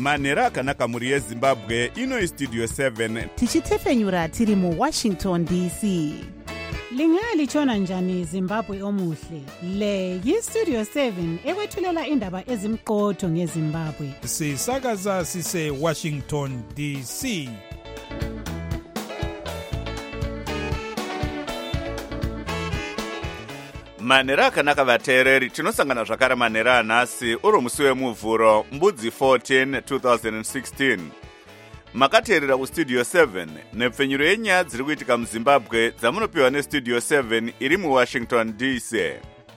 manhero akanaka mhuri yezimbabwe. Ino Studio 7 tichitefenyura tiri muWashington DC. Lingalitshona njani Zimbabwe omuhle? Le yiStudio 7 ekwethulela indaba ezimqotho ngeZimbabwe. Sisakaza sise Washington DC. manhero akanaka vateereri, tinosangana zvakare manhero anhasi uro musi wemuvhuro mbudzi 14 2016. Makateerera kuStudio 7 nepfenyuro yenyaya dziri kuitika muZimbabwe dzamunopiwa neStudio 7 iri muWashington DC.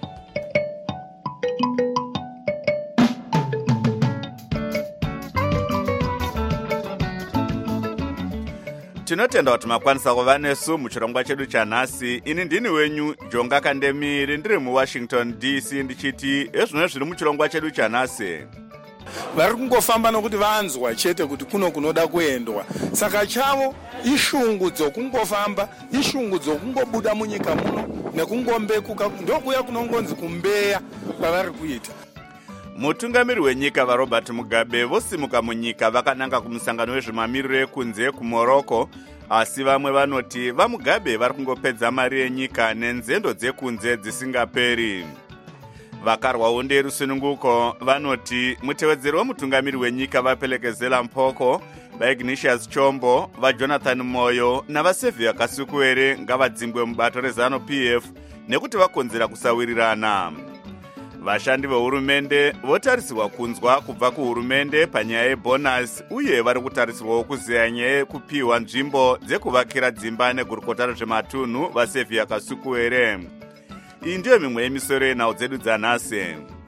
Tinotenda kuti makwanisa kuva nesu muchirongwa chedu chanhasi. Ini ndini wenyu Jonga Kandemiri, ndiri muWashington DC ndichiti ezvino zviri muchirongwa chedu chanhasi. Vari kungofamba nokuti vanzwa chete kuti kuno kunoda kuendwa. Saka chavo ishungu dzokungofamba, ishungu dzokungobuda munyika muno nekungombekuka, ndokuya kunongonzi kumbeya kwavari kuita. Mutungamiri wenyika vaRobert Mugabe vosimuka munyika vakananga kumusangano wezvemamiriro ekunze kuMorocco, asi vamwe vanoti vaMugabe vari kungopedza mari yenyika nenzendo dzekunze dzisingaperi. Vakarwawo nderusununguko vanoti mutevedzeri wemutungamiri wenyika vapelekezela mpoko vaIgnatius Chombo, vaJonathan Moyo navaSevia Kasukuwere ngavadzingwe mubato reZANU-PF nekuti vakonzera kusawirirana. Vashandi vehurumende votarisirwa kunzwa kubva kuhurumende panyaya yebonus uye vari kutarisirwawo kuziya nyaya yekupiwa nzvimbo dzekuvakira dzimba negurukota rezvematunhu vaSevia Kasukuwere. Iyi ndiyo mimwe yemisoro yenhau dzedu dzanhasi.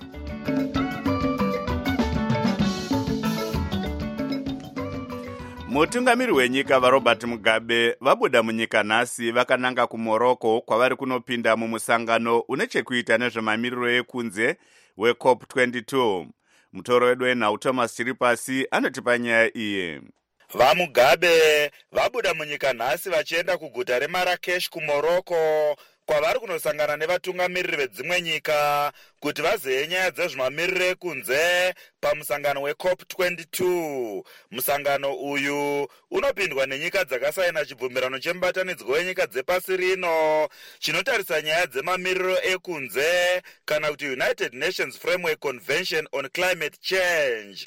Mutungamiri wenyika vaRobert Mugabe vabuda munyika nhasi vakananga kuMorocco kwavari kunopinda mumusangano une chekuita nezvemamiriro ekunze weCOP22. Mutoro wedu wenhau Thomas Chiripasi anotipa nyaya iyi. VaMugabe vabuda munyika nhasi vachienda kuguta reMarrakesh kuMorocco kwavari kunosangana nevatungamiriri vedzimwe nyika kuti vazeye nyaya dzezvemamiriro ekunze pamusangano weCOP22. Musangano uyu unopindwa nenyika dzakasaina chibvumirano chemubatanidzwa wenyika dzepasi rino chinotarisa nyaya dzemamiriro ekunze kana kuti United Nations Framework Convention on Climate Change.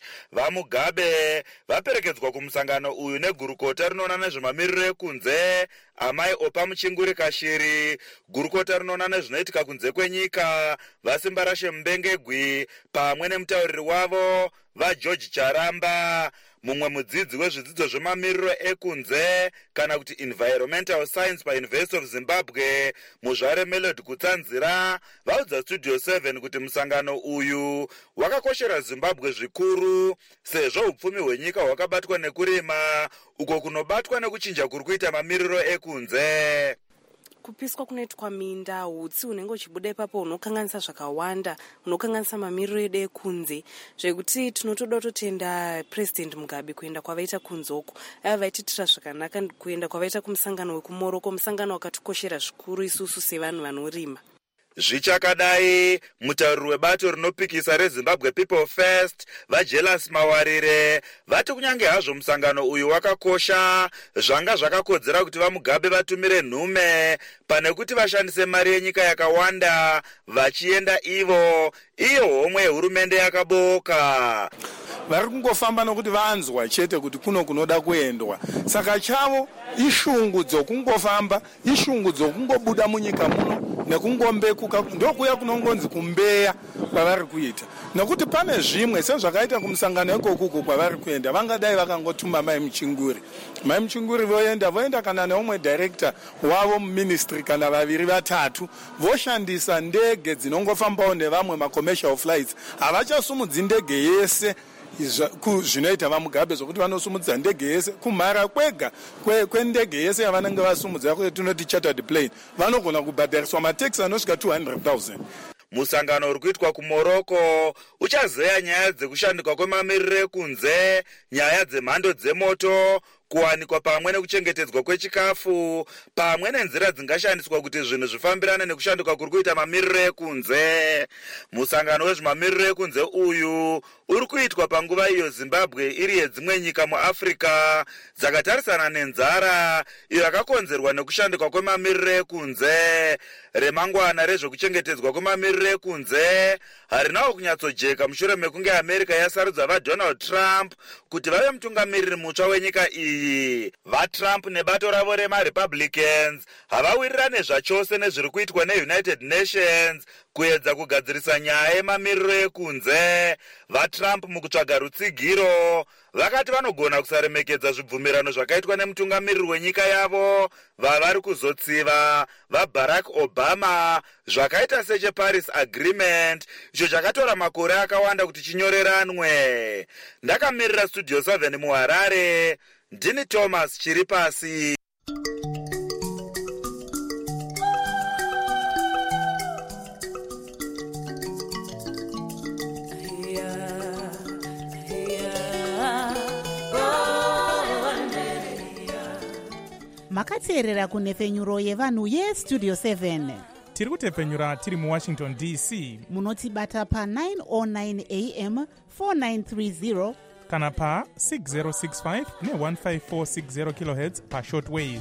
VaMugabe vaperekedzwa kumusangano uyu negurukota rinoona nezvemamiriro ekunze Amai Opa Muchinguri Kashiri, gurukota rinoona nezvinoitika kunze kwenyika vaSimbarashe Mbengegwi pamwe nemutauriri wavo vaGeorge Charamba, mumwe mudzidzi wezvidzidzo zvemamiriro ekunze kana kuti environmental science paUniversity of Zimbabwe muZvare Melody Kutsanzira vaudza Studio 7 kuti musangano uyu wakakoshera Zimbabwe zvikuru sezvo upfumi hwenyika hwakabatwa nekurima uko kunobatwa nekuchinja kuri kuita mamiriro ekunze. Kupiswa kunoitwa minda, hutsi unenge uchibuda ipapo unokanganisa zvakawanda, unokanganisa mamiriro edu ekunze, zvekuti tinotoda kutotenda President Mugabe kuenda kwavaita kunzoko. Vaititira zvakanaka kuenda kwavaita kumusangano wekuMorocco, musangano wakatikoshera zvikuru isusu sevanhu vanorima. Zvichakadai, mutauriri webato rinopikisa reZimbabwe People First vaJelas Mawarire vati kunyange hazvo musangano uyu wakakosha, zvanga zvakakodzera kuti vaMugabe vatumire nhume pane kuti vashandise mari yenyika yakawanda vachienda iyo homwe yehurumende yakaboka. Vari kungofamba nokuti vanzwa chete kuti kuno kunoda kuendwa. Saka chavo ishungu dzokungofamba, ishungu dzokungobuda munyika muno nekungombekuka, ndokuya kunongonzi kumbeya kwavari kuita. Nokuti pane zvimwe sezvakaita kumusangano ekokuku kwavari kuenda, vangadai vakangotuma Mai Muchinguri. Mai Muchinguri voenda kana neumwe director wavo muministry kana vaviri vatatu, voshandisa ndege dzinongofambawo nevamwe macommercial flights. Havachasumudzi ndege yese zvinoita vaMugabe zvokuti vanosumudza ndege yese kumhara kwega kwendege yese yavanenge vasumudza kuti tunoti chartered plane vanogona kubhadhariswa mataxi anosvika 200,000. Musangano uri kuitwa kuMorocco uchazeya nyaya dzekushandikwa kwemamiriro ekunze, nyaya dzemhando dzemoto, kuwanikwa pamwe nekuchengetedzwa kwechikafu pamwe nenzira dzingashandiswa kuti zvinhu zvifambirane nekushanduka kuri kuita mamiriro ekunze. Musangano wezvemamiriro ekunze uyu uri kuitwa panguva iyo Zimbabwe iri yedzimwe nyika muAfrica dzakatarisana nenzara iyo yakakonzerwa nekushanduka kwemamiriro ekunze. Remangwana rezvekuchengetedzwa kwemamiriro ekunze harinawo kunyatsojeka mushure mekunge America yasarudza vaDonald Trump kuti vave mutungamiriri mutsva wenyika iyi. VaTrump nebato ravo remaRepublicans havawirirane zvachose nezviri kuitwa neUnited Nations kuedza kugadzirisa nyaya yemamiriro ekunze. VaTrump mukutsvaga rutsigiro vakati vanogona kusaremekedza zvibvumirano zvakaitwa nemutungamiriri wenyika yavo vavari kuzotsiva vaBarack Obama zvakaita secheParis Agreement icho chakatora makore akawanda kuti chinyoreranwe. Ndakamirira Studio 7 muHarare, ndini Thomas Chiripasi. Makateerera kunhepfenyuro yevanhu yestudio 7. Tiri kutepfenyura tiri muWashington DC. Munotibata pa 909 AM 4930 kana pa 6065 ne15460 kHz pa shortwave.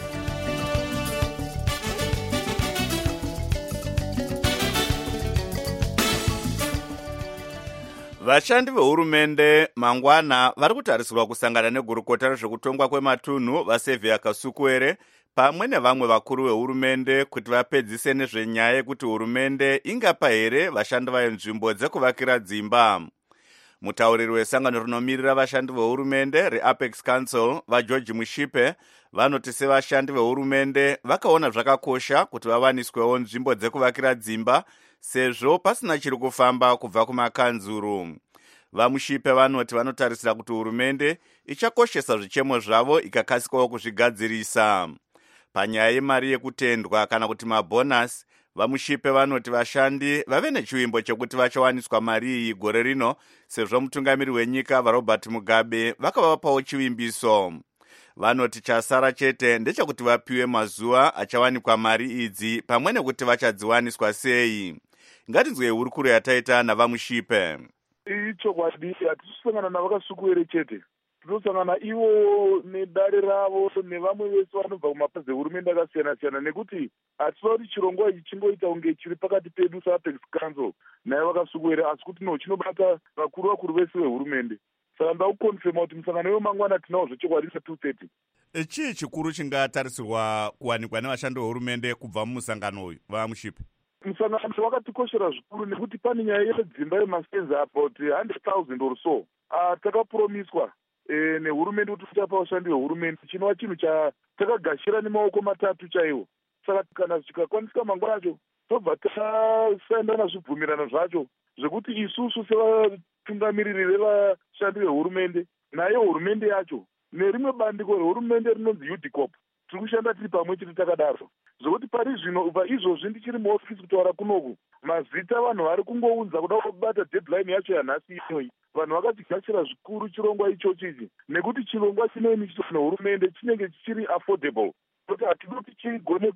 Vashandi vehurumende mangwana vari kutarisirwa kusangana negurukota rezvekutongwa kwematunhu vaSevia Kasukuwere pamwe nevamwe vakuru vehurumende kuti vapedzise nezvenyaya yekuti hurumende ingapa here vashandi vayo nzvimbo dzekuvakira dzimba. Mutauriri wesangano rinomirira vashandi vehurumende reApex Council vaGeorge Mushipe vanoti sevashandi vehurumende vakaona zvakakosha kuti vawaniswewo nzvimbo dzekuvakira dzimba sezvo pasina chiri kufamba kubva kumakanzuru. VaMushipe vanoti vanotarisira kuti hurumende ichakoshesa zvichemo zvavo ikakasikawo kuzvigadzirisa. Panyaya yemari yekutendwa kana kuti mabhonasi, VaMushipe vanoti vashandi vave nechiwimbo chekuti vachawaniswa mari iyi gore rino sezvo mutungamiri wenyika vaRobert Mugabe vakavapawo chivimbiso. Vanoti chasara chete ndechekuti vapiwe mazuva achawanikwa mari idzi pamwe nekuti vachadziwaniswa sei. Ngatinzwe hurukuro yataita navaMushipe. Ichokwadi hatisangana navakasukuwere chete, tinosangana ivo nedare ravo nevamwe vese vanobva kumapazi ehurumende akasiyana-siyana, nekuti hatisa kuti chirongwa ichi chingoita kunge chiri pakati pedu seApex Council naye vakasukuwere, asi kuti no chinobata vakuru vese vehurumende. Saka ndakukonfirma kuti musangano wemangwana tinawo zvechokwadi sa2:30. Chii chikuru chingatarisirwa kuwanikwa nevashandi vehurumende kubva mumusangano uyu vaMushipe? Musangano wakatikoshera zvikuru nekuti pane nyaya yedzimba yemastenzi about 100,000 or so takapromiswa nehurumende kuti tichapa vashandi vehurumende, chinova chinhu chatakagashira nemaoko matatu chaiwo. Saka kana zvikakwanisika mangwana acho tobva tasaenda nazvibvumirano zvacho zvekuti isusu sevatungamiriri vevashandi vehurumende naye hurumende yacho nerimwe bandiko rehurumende rinonzi UDCOP tiri kushanda tiri pamwe chete takadaro, zvokuti pari zvino ubva izvozvi ndichiri muofisi kutaura kunoku mazita vanhu vari kungounza kuda kubata deadline yacho yanhasi inoyi. Vanhu vakachigashira zvikuru chirongwa ichochi ichi nekuti chirongwa chinoimiswa nehurumende chinenge chichiri affordable, kuti hatinoti chigone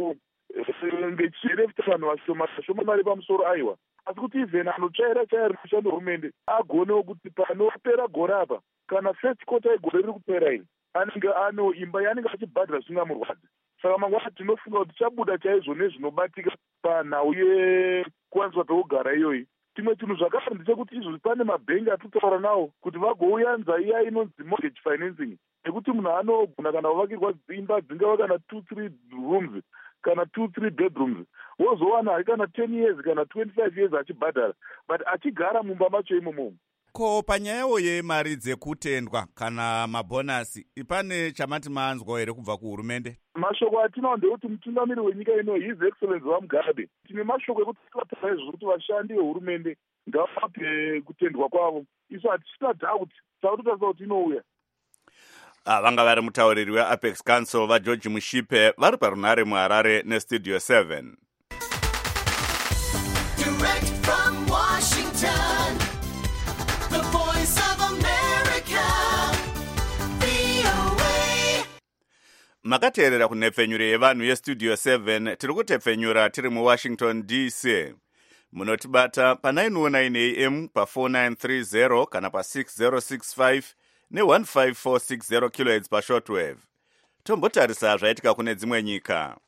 kunge chichirefta vanhu vashoma mari pamusoro aiwa, asi kuti even anotsvaira rinoshanda hurumende agonewo kuti panopera gore apa kana first quarter yegore riri kupera iri anenge ano imba yaanenge achibhadhira zvingamurwadzi. Saka mangwana tinofunga kuti tichabuda chaizvo nezvinobatika panhau yekuwaniswa pekugara iyoyi. Timwe chinhu zvakare ndechekuti izvozvi pane mabhengi atitaura nawo kuti vagouyanza iya inonzi mortgage financing, nekuti munhu anogona kana kuvakirwa dzimba dzingava kana 2-3 rooms kana 2-3 bedrooms, wozowana hari kana 10 years kana 25 years achibhadhara, but achigara mumba macho imomo. Ko panyayawo yemari dzekutendwa kana mabhonasi pane chamati maanzwa here kubva kuhurumende? Mashoko atinawo ndekuti mutungamiri wenyika ino His Excellency vaMugabe tine mashoko ekuti tikataura izvo kuti vashandi vehurumende ngavape kutendwa kwavo. Isu hatisina doubt takutotarisa kuti inouya. Vanga vari mutauriri weApex Council vaGeorge Mushipe vari parunhare muHarare neStudio 7. Direct from Washington, the voice of America, VOA. makateerera kunhepfenyuro yevanhu yestudio 7 tiri kutepfenyura tiri muwashington dc. Munotibata pa909 am pa4930 kana pa6065 ne15460 kHz pashortwave. Tombotarisa zvaitika kune dzimwe nyika.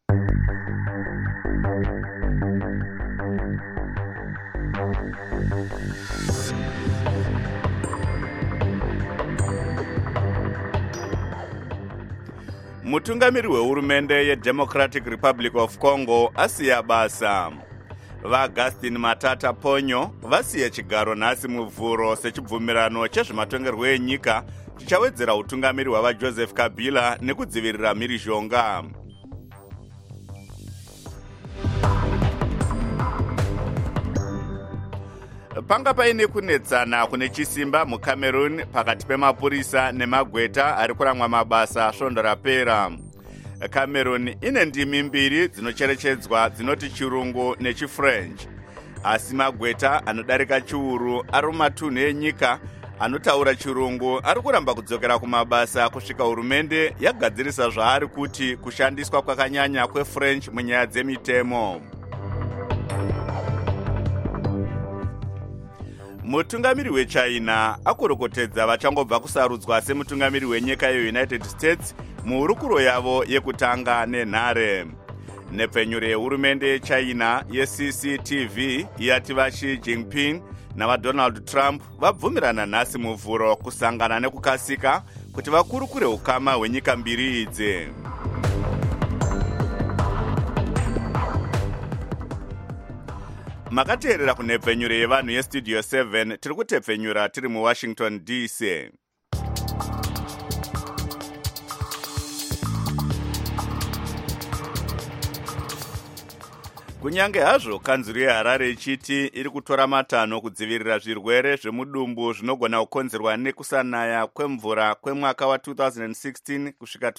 Mutungamiri wehurumende yeDemocratic Republic of Congo asiya basa. VaAugustin Matata Ponyo vasiye chigaro nhasi muvhuro sechibvumirano chezvematongerwo enyika chichawedzera utungamiri hwavaJoseph Kabila nekudzivirira mhirizhonga. Panga paine kunetsana kune chisimba muCameroon pakati pemapurisa nemagweta ari kuramwa mabasa svondo rapera. Cameroon ine ndimi mbiri dzinocherechedzwa dzinoti chirungu nechifrench. Asi magweta anodarika chiuru ari mumatunhu enyika anotaura chirungu ari kuramba kudzokera kumabasa kusvika hurumende yagadzirisa zvaari kuti kushandiswa kwakanyanya kwefrench munyaya dzemitemo. Mutungamiri weChina akurokotedza vachangobva kusarudzwa semutungamiri wenyika yeUnited States muhurukuro yavo yekutanga nenhare. Nhepfenyuro yehurumende yeChina yeCCTV yati vaXi Jinping navaDonald Trump vabvumirana nhasi muvhuro kusangana nekukasika kuti vakurukure ukama hwenyika mbiri idzi. Makateerera kunhepfenyuro yevanhu yestudio 7 tiri kutepfenyura tiri muWashington DC. Kunyange hazvo kanzuru yeHarare ichiti iri kutora matanho kudzivirira zvirwere zvemudumbu zvinogona kukonzerwa nekusanaya kwemvura kwemwaka wa2016 kusvika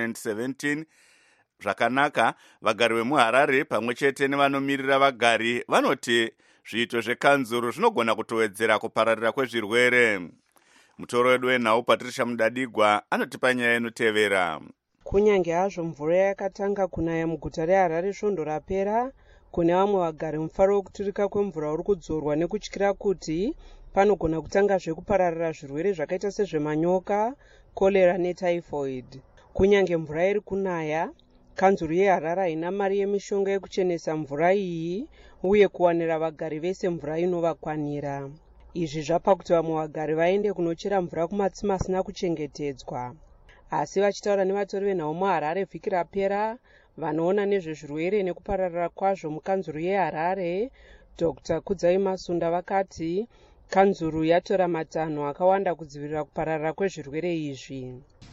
2017 zvakanaka, vagari vemuHarare pamwe chete nevanomirira vagari vanoti zviito zvekanzuru zvinogona kutowedzera kupararira kwezvirwere. Mutoro wedu wenhau Patricia Mudadigwa anotipa nyaya inotevera. Kunyange hazvo mvura yakatanga kunaya muguta reHarare svondo rapera, kune vamwe vagari mufaro wekuturika kwemvura uri kudzorwa nekutyira kuti panogona kutanga zvekupararira zvirwere zvakaita sezvemanyoka, kolera netyphoid. Kunyange mvura iri kunaya, kanzuru yeHarare haina mari yemishonga yekuchenesa mvura iyi uye kuwanira vagari vese mvura inovakwanira. Izvi zvapa kuti vamwe vagari vaende kunochera mvura kumatsime asina kuchengetedzwa. Asi vachitaura nevatori venhau muHarare vhiki rapera, vanoona nezvezvirwere nekupararira kwazvo mukanzuru yeHarare, Dr. Kudzai Masunda vakati kanzuru yatora matanho akawanda kudzivirira kupararira kwezvirwere izvi.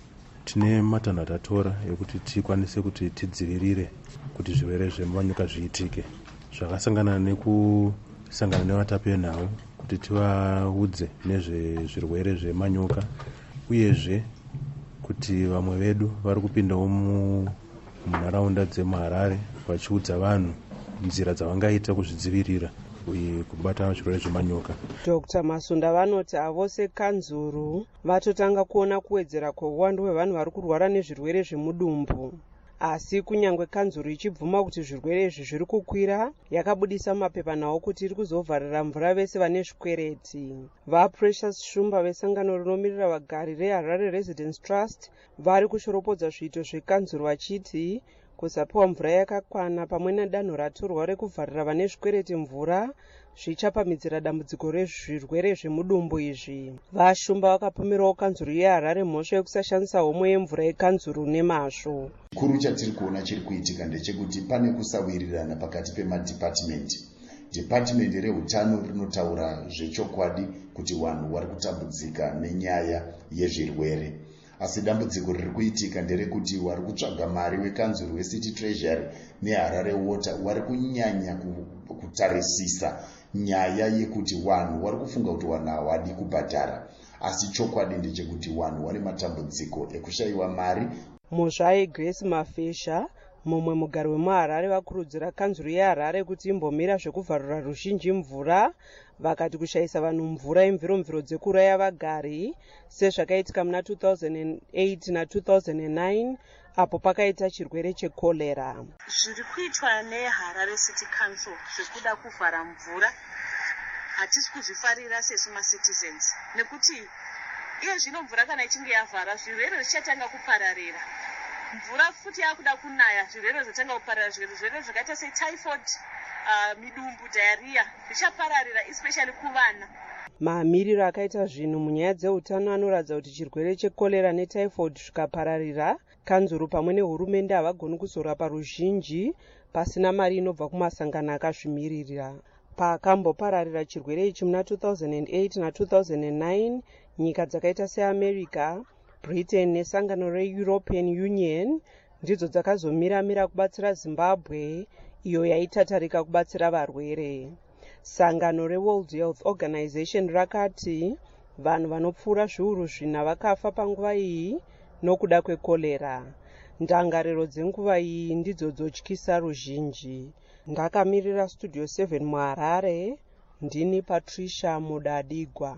Tine matanho atatora ekuti tikwanise kuti tidzivirire kuti zvirwere zvemanyoka zviitike, zvakasangana nekusangana nevatapi venhau kuti tivaudze nezvezvirwere zvemanyoka, uyezve kuti vamwe vedu vari kupindawo munharaunda dzemuHarare vachiudza vanhu nzira dzavangaita kuzvidzivirira uye kubata zvirwere zvemanyoka. Dr. Masunda vanoti avose kanzuru vatotanga kuona kuwedzera kweuwandu hwevanhu vari kurwara nezvirwere zvemudumbu. Asi kunyange kanzuru ichibvuma kuti zvirwere izvi zviri kukwira, yakabudisa mapepanhau kuti iri kuzovharira mvura vese vane zvikwereti. VaPrecious Shumba vesangano rinomirira vagari reHarare Residence Trust vari kushoropodza zviito zvekanzuru vachiti kusapiwa mvura yakakwana pamwe nedanho ratorwa rekuvharira vane zvikwereti mvura zvichapamhidzira dambudziko rezvirwere zvemudumbu izvi. VaShumba vakapomerawo kanzuru yeHarare mhosva yekusashandisa homwe yemvura yekanzuru nemazvo. Chikuru chatiri kuona chiri kuitika ndechekuti pane kusawirirana pakati pemadhipatimenti. Dhipatimenti rehutano rinotaura zvechokwadi kuti vanhu vari kutambudzika nenyaya yezvirwere. Asi dambudziko riri kuitika nderekuti wari kutsvaga mari wekanzuru weCity Treasury neHarare Water wari kunyanya kutarisisa nyaya yekuti vanhu vari kufunga kuti vanhu havadi kubhadhara. Asi chokwadi ndechekuti vanhu vari matambudziko ekushayiwa mari. Muzvaye Grace Mafesha, mumwe mugari wemuHarare, vakurudzira kanzuru yeHarare kuti imbomira zvekuvharura ruzhinji mvura, vakati kushayisa vanhu mvura imviro dzekuraya vagari sezvakaitika muna 2008 na 2009, apo pakaita chirwere chekorera. Zviri kuitwa neHarare City Council zvekuda kuvhara mvura hatisi kuzvifarira sesu macitizens, nekuti iye zvino mvura kana ichinge yavhara zvirwere zvichatanga kupararira. Mvura futi yakuda kunaya, zvirwere zvotanga kupararira, zvirwere zvakaita setyphoid, midumbu, diarrhea zvichapararira especially kuvana. Mamiriro akaita zvinhu munyaya dzeutano anoratidza kuti chirwere chekorera netyphoid zvikapararira, kanzuru pamwe nehurumende havagoni kuzorapa ruzhinji pasina mari inobva kumasangano akazvimiririra. Pakambopararira chirwere ichi muna 2008 na2009, nyika dzakaita seAmerica, Britain nesangano reEuropean Union ndidzo dzakazomira kubatsira Zimbabwe, iyo yaitatarika kubatsira varwere. Sangano reWorld Health Organization rakati vanhu vanopfuura zviuru 4 vakafa panguva iyi nokuda kwekorera. Ndangariro dzenguva iyi ndidzo dzotyisa ruzhinji. Ndakamirira Studio 7 muHarare, ndini Patricia Mudadigwa.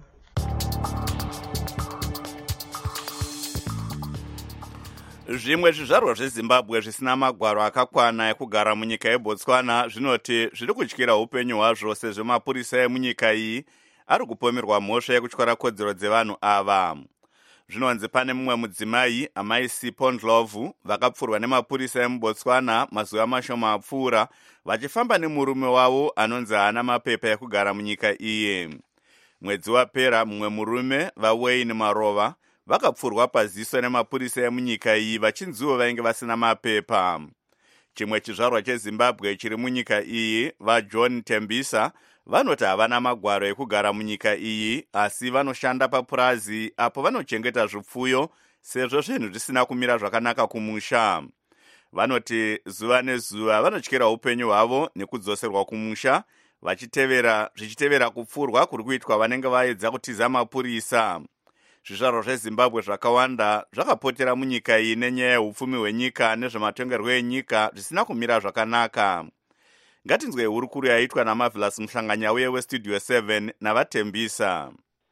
Zvimwe zvizvarwa zveZimbabwe zvisina magwaro akakwana ekugara munyika yeBotswana zvinoti zviri kutyira upenyu hwazvo sezvo mapurisa emunyika iyi ari kupomerwa mhosva yekutyora kodzero dzevanhu ava. Zvinonzi pane mumwe mudzimai, amai Sipho Ndlovu, vakapfurwa nemapurisa emuBotswana mazuva mashoma apfuura vachifamba nemurume wavo anonzi haana mapepa ekugara munyika iye. Mwedzi wapera mumwe murume, vaWayne Marova, vakapfurwa paziso nemapurisa emunyika iyi vachinziwo vainge vasina mapepa. Chimwe chizvarwa cheZimbabwe chiri munyika iyi, vaJohn Tembisa, vanoti havana magwaro ekugara munyika iyi, asi vanoshanda papurazi apo vanochengeta zvipfuyo sezvo zvinhu zvisina kumira zvakanaka kumusha. Vanoti zuva nezuva vanotyira upenyu hwavo nekudzoserwa kumusha, zvichitevera kupfurwa kuri kuitwa vanenge vaedza kutiza mapurisa. Zvizvarwa zveZimbabwe zvakawanda zvakapotera munyika iyi nenyaya yeupfumi hwenyika nezvematongerwo enyika zvisina kumira zvakanaka. Ngatinzwe hurukuru yaitwa naMarvelous Muhlanganya uye weStudio 7 navatembisa.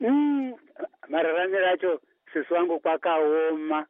Mararamiro acho sesu wangu kwakaoma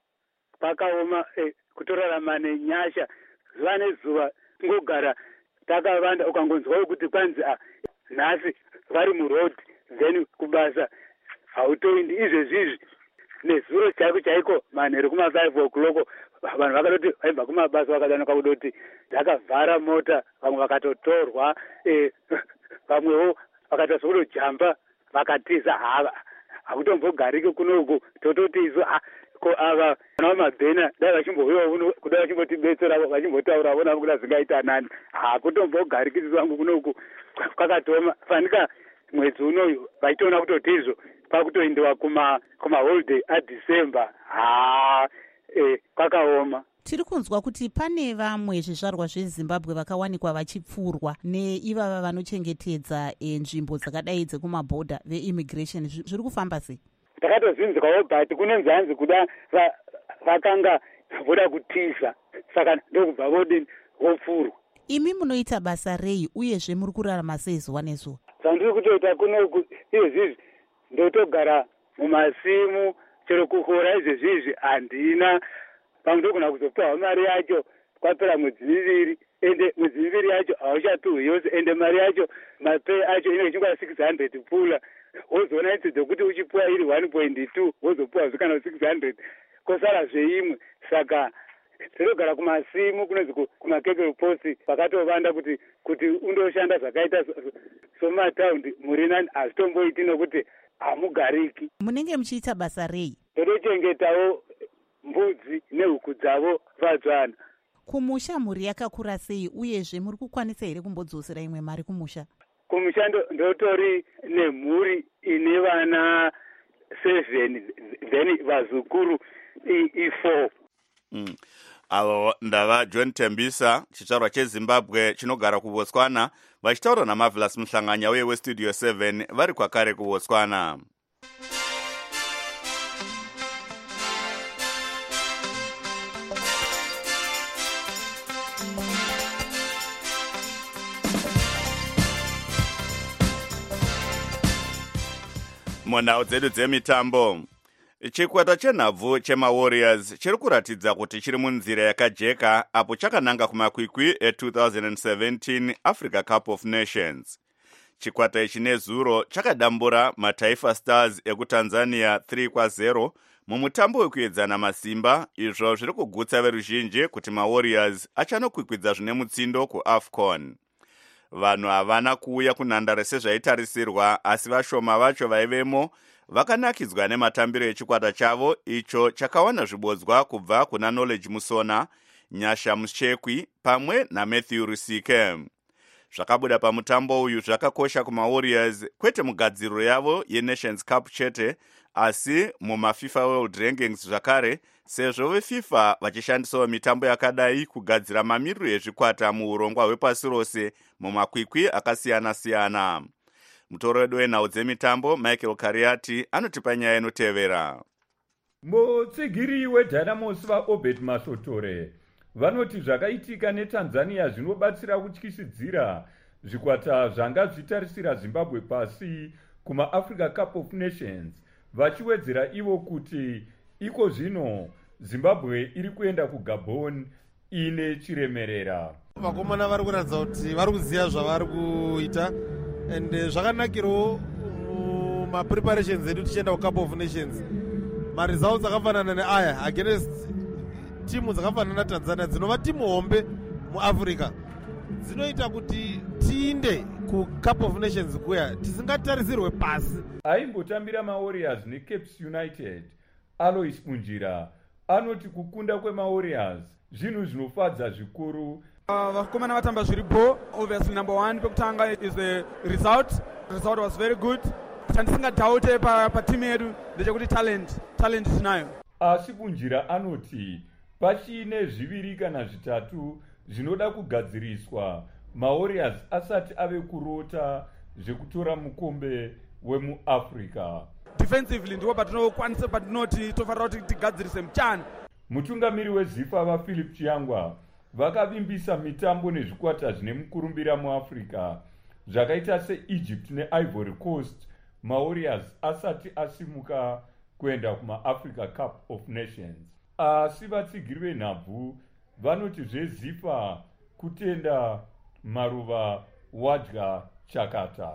kutorarama nenyasha zuva nezuva ngogara takavanda, ukangonzwawo kuti kwanzi nhasi vari muroad then kubasa hautoindi. Izvezvizvi nezuro chaiko manheru kuma5 o'clock vanhu vakatoti vaibva kumabasa vakadanoka kudoti dzakavhara mota, vamwe vakatotorwa, vamwewo vakatozokudojamba vakatiza. Hakutombogariki kunoku tototi isu ko ava vana vamabhena dai vachimbouyawo uno kudai vachimbotibetsera vachimbotaura vona kuda zingaita nani. Hakutombogariki isu vangu kunoku kwakatoma fanika mwedzi unoyu vachitoona kutotizvo pakutoendewa kumaholiday aDecember. Kwakaoma. Tiri kunzwa kuti pane vamwe zvizvarwa zveZimbabwe vakawanikwa vachipfurwa neivava vanochengetedza nzvimbo dzakadai dzekumabhodha veimmigration. Zviri kufamba sei? Takatozvinzwawo but kunonzi hanzi kuda vakanga voda kutiza, saka ndokubva vodini vopfurwa. Imi munoita basa rei uyezve muri kurarama sei zuva nezuva? Zvandiri kutoita kunoku izvezvizvi ndotogara mumasimu, chero kuhora izvezvizvi handina. Pamwe ndogona kuzopiwa mari yacho kwapera mwedzi miviri, ende mwedzi miviri yacho hauchapiwi yose, ende mari yacho mapei acho inenge ichingwa 600 pfuura. Wozoona itsi dzokuti uchipiwa iri 1.2 wozopiwa zvikana 600 kosara zveimwe. Saka tinogara kumasimu, kunonzi kumakekel post pakatovanda kuti undoshanda zvakaita somataundi muri nani hazvitomboiti nokuti hamugariki. Munenge muchiita basa rei? Totochengetawo mbudzi nehuku dzavo vadzwana. Kumusha mhuri yakakura sei uyezve muri kukwanisa here kumbodzosera imwe mari kumusha? Kumusha ndotori nemhuri ine vana 7 then vazukuru i4. Avo ndava John Tembisa, chizvarwa cheZimbabwe chinogara kuBotswana, vachitaura naMarvelous Muhlanganya uye weStudio 7 vari kwakare kuBotswana. Munhau dzedu dzemitambo, chikwata chenhabvu chemawarriors chiri kuratidza kuti chiri munzira yakajeka apo chakananga kumakwikwi e2017 Africa Cup of Nations. Chikwata ichi nezuro chakadambura maTaifa Stars ekutanzania 3-0 mumutambo wekuedzana masimba, izvo zviri kugutsa veruzhinji kuti mawarriors achanokwikwidza zvine mutsindo kuAFCON. Vanhu havana kuuya kunhandare sezvaitarisirwa, asi vashoma vacho vaivemo vakanakidzwa nematambiro echikwata chavo, icho chakawana zvibodzwa kubva kuna Knowledge Musona, Nyasha Muchekwi pamwe naMatthew Rusike. Zvakabuda pamutambo uyu zvakakosha kumawarriors, kwete mugadziriro yavo yeNations Cup chete, asi mumaFIFA World Rankings zvakare, sezvo veFIFA vachishandisawo mitambo yakadai kugadzira mamiriro ezvikwata muurongwa hwepasi rose mumakwikwi akasiyana-siyana. Mutoredo wenhau dzemitambo Michael Kariati anotipa nyaya inotevera. Mutsigiri weDynamos vaObed Masotore vanoti zvakaitika neTanzania zvinobatsira kutyisidzira zvikwata zvanga zvitarisira Zimbabwe pasi kumaAfrica Cup of Nations, vachiwedzera ivo kuti iko zvino Zimbabwe iri kuenda kuGabon ine chiremerera. Vakomana vari kuratidza kuti vari kuziva zvavari kuita, and zvakanakirawo mumapreparations edu tichienda kuCup of Nations. Maresults akafanana neaya against timu dzakafanana naTanzania dzinova timu hombe muAfrica, dzinoita kuti tiinde kuCup of Nations kuya tisingatarisirwe pasi. Aimbotambira maWarriors neCapes United, Alois Munjira anoti kukunda kwemaWarriors zvinhu zvinofadza zvikuru. Vakomana vatamba zviripo. Obviously number one pekutanga is the result. The result was very good. Chandisingadhaute patimu yedu ndechekuti talent tinayo. Asi Munjira anoti pachine zviviri kana zvitatu zvinoda kugadziriswa maWarriors asati ave kurota zvekutora mukombe wemuAfrica. Defensively ndiwo patinokwanisa patinoti tofanira kuti tigadzirise muchana. Mutungamiri weZIFA vaPhilip Chiyangwa vakavimbisa mitambo nezvikwata zvine mukurumbira muAfrica zvakaita seEgypt neIvory Coast maWarriors asati asimuka kuenda kumaAfrica Cup of Nations. Asi vatsigiri venhabvu vanoti zveZIFA kutenda maruva wadya chakata.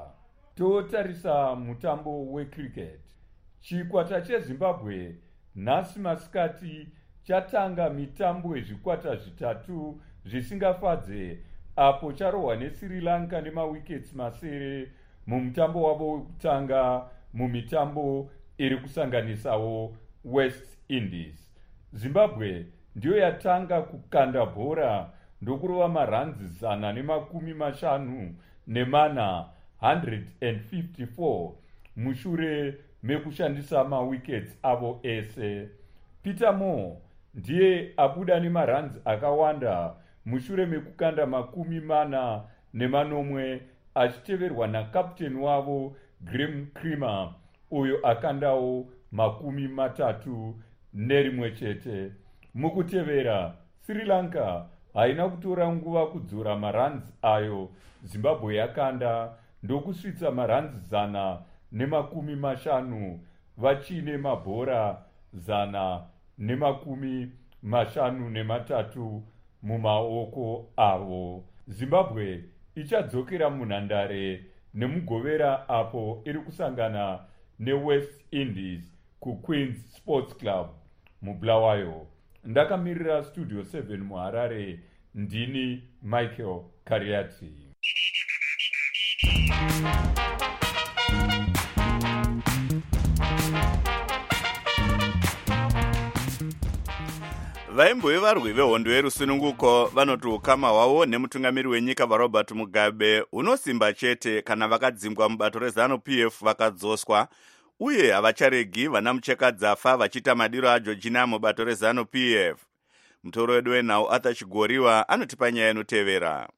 Totarisa mutambo wecricket. Chikwata cheZimbabwe nhasi masikati chatanga mitambo yezvikwata zvitatu zvisingafadze, apo charohwa neSri Lanka nemawickets masere mumutambo wavo wekutanga mumitambo iri kusanganisawo West Indies. Zimbabwe ndiyo yatanga kukanda bhora ndokurova maranzi 154 154 mushure mekushandisa mawickets avo ese. Peter Moore ndiye abuda nemaranzi akawanda mushure mekukanda 40 achiteverwa nakapteni wavo Graham Creamer uyo akandawo 31 chete. Mukutevera, Sri Lanka haina kutora nguva kudzora maranzi ayo Zimbabwe yakanda ndokusvitsa maranzi 150 vachine mabhora 153 mumaoko avo. Zimbabwe ichadzokera munhandare nemugovera apo iri kusangana neWest Indies kuQueen's Sports Club muBulawayo. Ndakamirira Studio 7 muHarare, ndini Michael Kariati. Vaimbo varwi vehondo yerusununguko vanoti ukama hwavo nemutungamiri wenyika vaRobert Mugabe unosimba chete kana vakadzingwa mubato reZANU-PF vakadzoswa, uye havacharegi vana muchekadzafa vachita madiro aJoργina mubato reZANU-PF. Mutoro wedu wenhau Arthur Chigoriwa anotipa nyaya inotevera.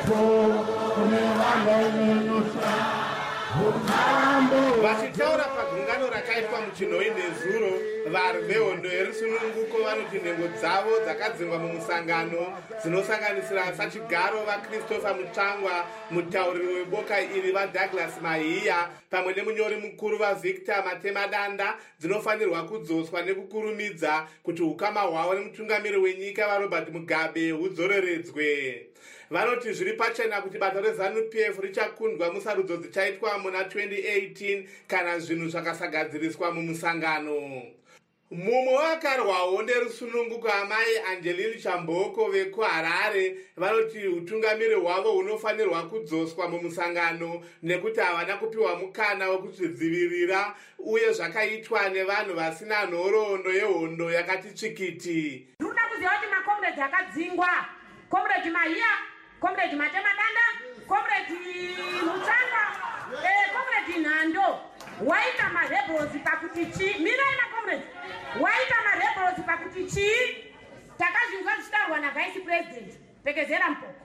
Vachitaura pagungano rakaitwa muchinhoi nezuro vari vehondo yerusununguko vanoti nhengo dzavo dzakadzingwa mumusangano dzinosanganisira sachigaro vakristopher mutsvangwa, mutauriri weboka iri vadouglas mahiya pamwe nemunyori mukuru vavictor matemadanda dzinofanirwa kudzoswa nekukurumidza kuti ukama hwavo nemutungamiri wenyika varobert mugabe hudzoreredzwe. Vanoti zviri pachena kuti bata reZANU-PF richakundwa musarudzo dzichaitwa muna 2018 kana zvinhu zvakasagadziriswa mumusangano. Mumwe wakarwawo nderusununguko amai Angeline Chamboko vekuHarare vanoti utungamiri hwavo hunofanirwa kudzoswa mumusangano nekuti havana kupiwa mukana wekuzvidzivirira uye zvakaitwa nevanhu vasina nhoroondo yehondo yakati tsvikiti. Ndinoda kuziva kuti makomredi akadzingwa, komredi Mahiya, komredi Matemadanda, komredi Mutsvangwa, komredi Nhando, waita marebels pakuti chi? Mirai makomredi, waita marebels pakuti chi? Takazvinzwa zvichitarwa navice president Pekezera Mpoko.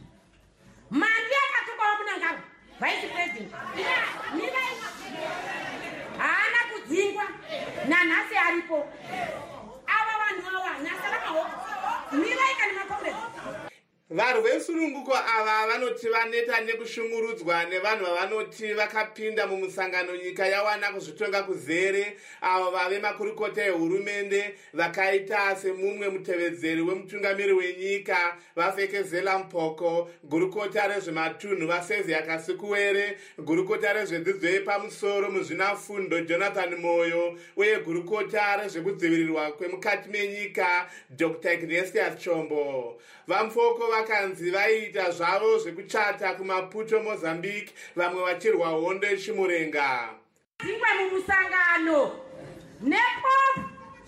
Mandi yakatukawo munangaro vice president. Mirai haana kudzingwa nanhasi aripo. Ava vanhu ava nasara maoko. Mirai kana makomredi. Vanhu vesununguko ava vanoti vaneta nekushungurudzwa nevanhu vavanoti vakapinda mumusangano nyika yawana kuzvitonga kuzere avo vave makurukota ehurumende vakaita semumwe mutevedzeri wemutungamiri wenyika vaFekezela Mpoko, gurukota rezvematunhu vaSezia Kasikuwere, gurukota rezvedzidzo yepamusoro muzvinafundo Jonathan Moyo uye gurukota rezvekudzivirirwa kwemukati menyika Dr. Ignatius Chombo. Vamfoko vakanzi vaita zvavo zvekuchata kuMaputo Mozambique vamwe vachirwa hondo yechimurenga. Dzingwe mumusangano nepop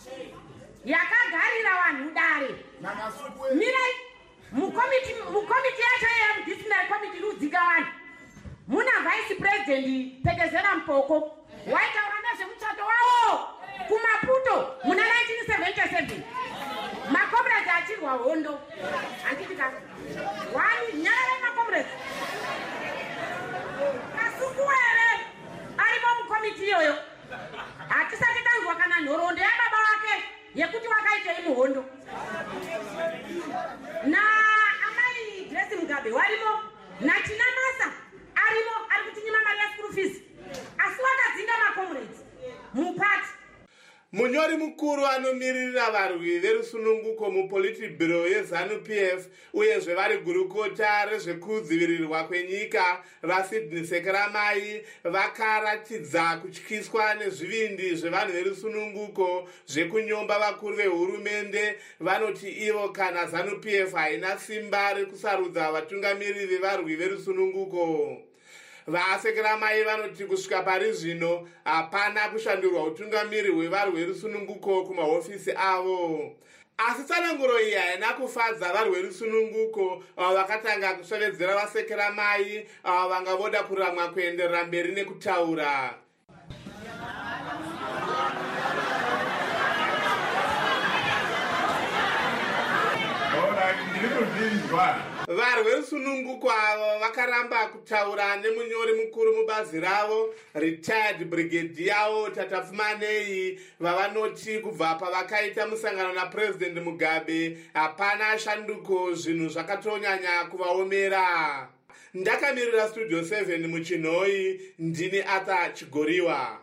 yakagarira vanhu dare. Mirai mukomiti yacho yemudisciplinary committee inodzika vanhu. Muna vice president Pekezera Mpoko waitaura nezvemuchato wavo kuMaputo muna 1977. Makomredi achirwa hondo. Anditika. Wani nyara makomredi. Kasikuwere arimo mukomiti yoyo. Hatisati tanzwa kana nhoroondo yababa wake yekuti wakaita imuhondo. Na amai Grace Mugabe warimo na China Masa arimo ari kutinyima mari ya school fees. Asi wakadzinga makomredi mupati. Munyori mukuru anomirira varwi verusununguko muPolitburo yeZANU-PF uyezve vari gurukota rezvekudzivirirwa kwenyika vaSydney Sekeramai vakaratidza kutyiswa nezvivindi zvevanhu verusununguko zvekunyomba vakuru vehurumende. Vanoti ivo kana ZANU-PF haina simba rekusarudza vatungamiri vevarwi verusununguko. VaSekeramai vanoti kusvika pari zvino hapana kushandurwa utungamiri hwevarwi verusununguko kumahofisi avo. Asi tsananguro iyi haina kufadza varwi verusununguko avo vakatanga kusvevedzera vaSekeramai avo vanga voda kuramwa kuenderera mberi nekutaura. Varwi verusununguko avo vakaramba kutaura nemunyori mukuru mubazi ravo retired brigadier Tata Pfumanei vavanoti kubva pavakaita musangano naPresident Mugabe hapana shanduko zvinhu zvakatonyanya kuvaomera. Ndakamirira Studio 7 muchinhoi ndini Arthur Chigoriwa.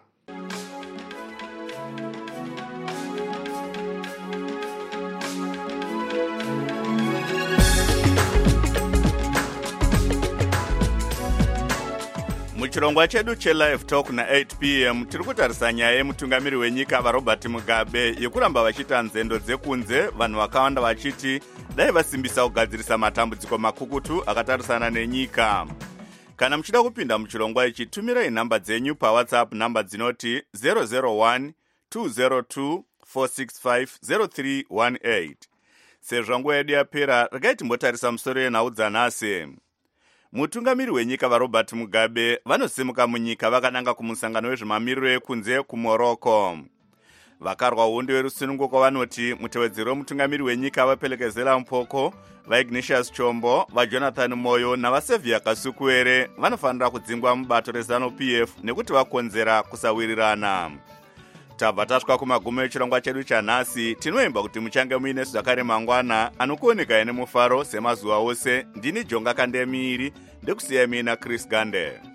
Muchirongwa chedu chelive talk na8 p.m. tiri kutarisa nyaya yemutungamiri wenyika vaRobert Mugabe yekuramba vachiita nzendo dzekunze, vanhu vakawanda vachiti dai vasimbisa kugadzirisa matambudziko makukutu akatarisana nenyika. Kana muchida kupinda muchirongwa ichi, tumirai nhamba dzenyu paWhatsApp, nhamba dzinoti 001 202 465 0318. Sezvo nguva yedu yapera, regai timbotarisa musoro yenhau dzanhasi. Mutungamiri wenyika vaRobert Mugabe vanosimuka munyika vakananga kumusangano wezvemamiriro ekunze kuMorocco. vakarwa undi werusununguko vanoti mutevedzeri wemutungamiri wenyika vapelekezela mpoko vaignatius chombo vajonathan moyo navasevhia kasukuere vanofanira kudzingwa mubato rezanu-pf nekuti vakonzera kusawirirana. tabva tasvika kumagumo echirongwa chedu chanhasi. Tinoimba kuti muchange muine zvakare mangwana anokuoneka ine mufaro semazuva ose. Ndini Jonga Kandemiri, ndekusiya mina Chris Gande.